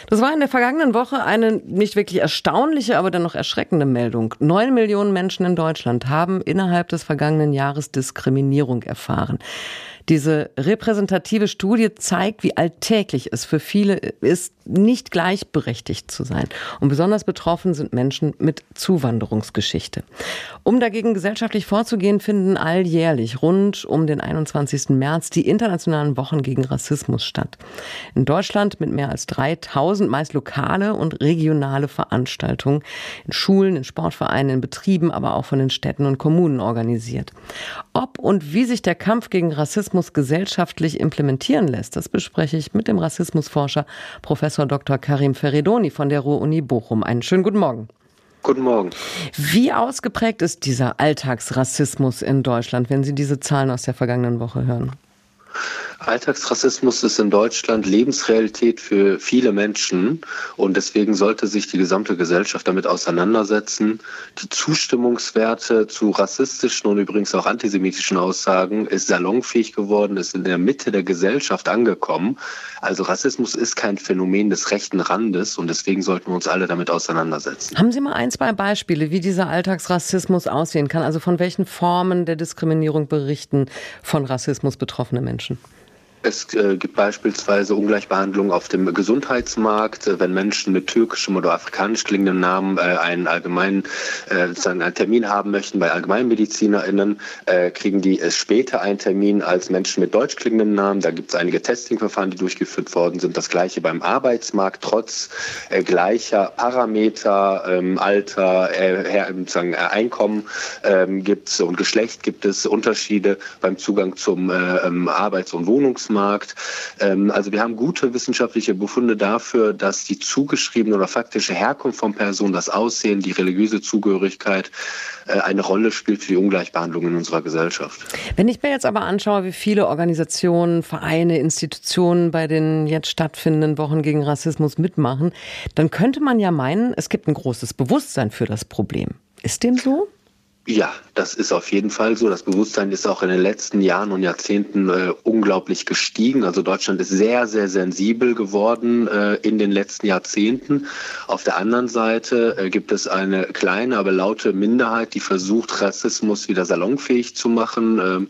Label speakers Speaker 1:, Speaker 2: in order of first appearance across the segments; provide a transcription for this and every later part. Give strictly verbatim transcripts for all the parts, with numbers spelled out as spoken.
Speaker 1: Das war in der vergangenen Woche eine nicht wirklich erstaunliche, aber dennoch erschreckende Meldung. Neun Millionen Menschen in Deutschland haben innerhalb des vergangenen Jahres Diskriminierung erfahren. Diese repräsentative Studie zeigt, wie alltäglich es für viele ist, nicht gleichberechtigt zu sein. Und besonders betroffen sind Menschen mit Zuwanderungsgeschichte. Um dagegen gesellschaftlich vorzugehen, finden alljährlich rund um den einundzwanzigsten März die internationalen Wochen gegen Rassismus statt. In Deutschland mit mehr als dreitausend meist lokale und regionale Veranstaltungen in Schulen, in Sportvereinen, in Betrieben, aber auch von den Städten und Kommunen organisiert. Ob und wie sich der Kampf gegen Rassismus gesellschaftlich implementieren lässt, das bespreche ich mit dem Rassismusforscher Professor Doktor Karim Feridoni von der Ruhr-Uni Bochum. Einen schönen guten Morgen.
Speaker 2: Guten Morgen.
Speaker 1: Wie ausgeprägt ist dieser Alltagsrassismus in Deutschland, wenn Sie diese Zahlen aus der vergangenen Woche hören?
Speaker 2: Alltagsrassismus ist in Deutschland Lebensrealität für viele Menschen und deswegen sollte sich die gesamte Gesellschaft damit auseinandersetzen. Die Zustimmungswerte zu rassistischen und übrigens auch antisemitischen Aussagen ist salonfähig geworden, ist in der Mitte der Gesellschaft angekommen. Also Rassismus ist kein Phänomen des rechten Randes und deswegen sollten wir uns alle damit auseinandersetzen.
Speaker 1: Haben Sie mal ein, zwei Beispiele, wie dieser Alltagsrassismus aussehen kann? Also von welchen Formen der Diskriminierung berichten von Rassismus betroffene Menschen?
Speaker 2: Es äh, gibt beispielsweise Ungleichbehandlung auf dem Gesundheitsmarkt, äh, wenn Menschen mit türkischem oder afrikanisch klingendem Namen äh, einen allgemeinen äh, sozusagen einen Termin haben möchten bei AllgemeinmedizinerInnen, äh, kriegen die äh, später einen Termin als Menschen mit deutsch klingendem Namen. Da gibt es einige Testingverfahren, die durchgeführt worden sind. Das Gleiche beim Arbeitsmarkt, trotz äh, gleicher Parameter, ähm, Alter, äh, her, sozusagen, äh, Einkommen ähm, gibt es und Geschlecht gibt es Unterschiede beim Zugang zum äh, Arbeits- und Wohnungsmarkt. Markt. Also wir haben gute wissenschaftliche Befunde dafür, dass die zugeschriebene oder faktische Herkunft von Personen, das Aussehen, die religiöse Zugehörigkeit eine Rolle spielt für die Ungleichbehandlung in unserer Gesellschaft.
Speaker 1: Wenn ich mir jetzt aber anschaue, wie viele Organisationen, Vereine, Institutionen bei den jetzt stattfindenden Wochen gegen Rassismus mitmachen, dann könnte man ja meinen, es gibt ein großes Bewusstsein für das Problem. Ist dem so?
Speaker 2: Ja, das ist auf jeden Fall so. Das Bewusstsein ist auch in den letzten Jahren und Jahrzehnten äh, unglaublich gestiegen. Also Deutschland ist sehr, sehr sensibel geworden äh, in den letzten Jahrzehnten. Auf der anderen Seite äh, gibt es eine kleine, aber laute Minderheit, die versucht, Rassismus wieder salonfähig zu machen. Ähm,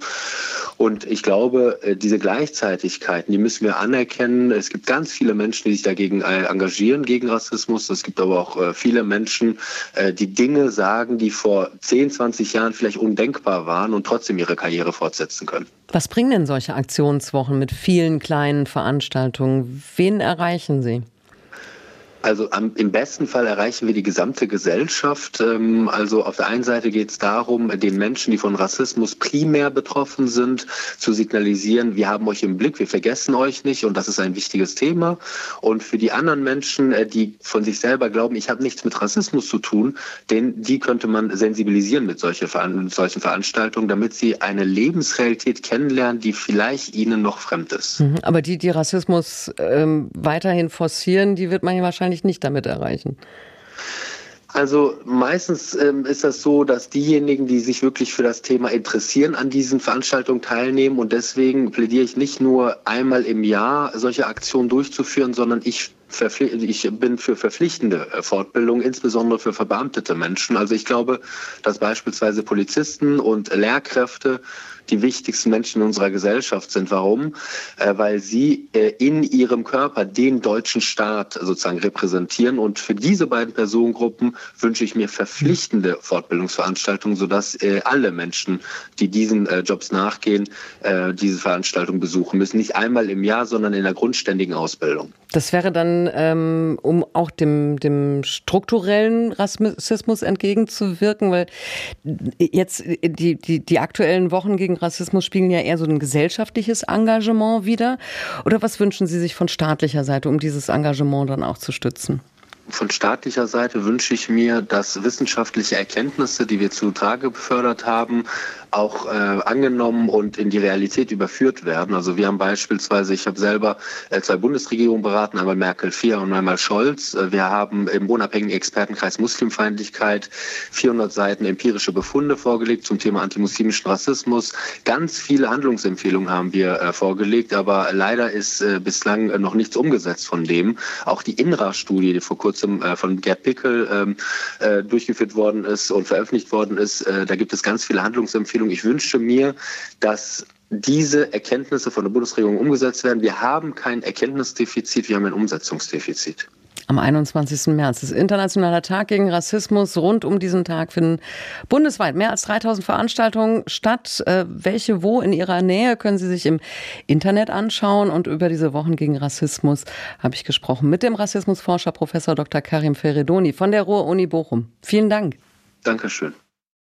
Speaker 2: und ich glaube, äh, diese Gleichzeitigkeiten, die müssen wir anerkennen. Es gibt ganz viele Menschen, die sich dagegen äh, engagieren, gegen Rassismus. Es gibt aber auch äh, viele Menschen, äh, die Dinge sagen, die vor zehn, zwanzig Jahren vielleicht undenkbar waren und trotzdem ihre Karriere fortsetzen können.
Speaker 1: Was bringen denn solche Aktionswochen mit vielen kleinen Veranstaltungen? Wen erreichen sie?
Speaker 2: Also am, im besten Fall erreichen wir die gesamte Gesellschaft. Ähm, also auf der einen Seite geht es darum, den Menschen, die von Rassismus primär betroffen sind, zu signalisieren, wir haben euch im Blick, wir vergessen euch nicht und das ist ein wichtiges Thema. Und für die anderen Menschen, äh, die von sich selber glauben, ich habe nichts mit Rassismus zu tun, den, die könnte man sensibilisieren mit solche, mit solchen Veranstaltungen, damit sie eine Lebensrealität kennenlernen, die vielleicht ihnen noch fremd ist.
Speaker 1: Aber die, die Rassismus ähm, weiterhin forcieren, die wird man ja wahrscheinlich nicht damit erreichen.
Speaker 2: Also meistens ähm, ist das so, dass diejenigen, die sich wirklich für das Thema interessieren, an diesen Veranstaltungen teilnehmen und deswegen plädiere ich nicht nur einmal im Jahr solche Aktionen durchzuführen, sondern ich Ich bin für verpflichtende Fortbildung, insbesondere für verbeamtete Menschen. Also ich glaube, dass beispielsweise Polizisten und Lehrkräfte die wichtigsten Menschen in unserer Gesellschaft sind. Warum? Weil sie in ihrem Körper den deutschen Staat sozusagen repräsentieren. Und für diese beiden Personengruppen wünsche ich mir verpflichtende Fortbildungsveranstaltungen, sodass alle Menschen, die diesen Jobs nachgehen, diese Veranstaltung besuchen müssen. Nicht einmal im Jahr, sondern in der grundständigen Ausbildung.
Speaker 1: Das wäre dann, ähm, um auch dem, dem strukturellen Rassismus entgegenzuwirken, weil jetzt die, die, die aktuellen Wochen gegen Rassismus spiegeln ja eher so ein gesellschaftliches Engagement wider. Oder was wünschen Sie sich von staatlicher Seite, um dieses Engagement dann auch zu stützen?
Speaker 2: Von staatlicher Seite wünsche ich mir, dass wissenschaftliche Erkenntnisse, die wir zutage befördert haben, auch äh, angenommen und in die Realität überführt werden. Also wir haben beispielsweise, ich habe selber äh, zwei Bundesregierungen beraten, einmal Merkel vier und einmal Scholz. Äh, wir haben im unabhängigen Expertenkreis Muslimfeindlichkeit vierhundert Seiten empirische Befunde vorgelegt zum Thema antimuslimischen Rassismus. Ganz viele Handlungsempfehlungen haben wir äh, vorgelegt, aber leider ist äh, bislang äh, noch nichts umgesetzt von dem. Auch die INRA-Studie, die vor kurzem äh, von Gerd Pickel ähm, äh, durchgeführt worden ist und veröffentlicht worden ist, äh, da gibt es ganz viele Handlungsempfehlungen. Ich wünsche mir, dass diese Erkenntnisse von der Bundesregierung umgesetzt werden. Wir haben kein Erkenntnisdefizit, wir haben ein Umsetzungsdefizit.
Speaker 1: Am einundzwanzigsten März ist Internationaler Tag gegen Rassismus. Rund um diesen Tag finden bundesweit mehr als dreitausend Veranstaltungen statt. Äh, welche wo in Ihrer Nähe können Sie sich im Internet anschauen. Und über diese Wochen gegen Rassismus habe ich gesprochen mit dem Rassismusforscher Professor Doktor Karim Feridoni von der Ruhr-Uni Bochum. Vielen Dank.
Speaker 2: Dankeschön.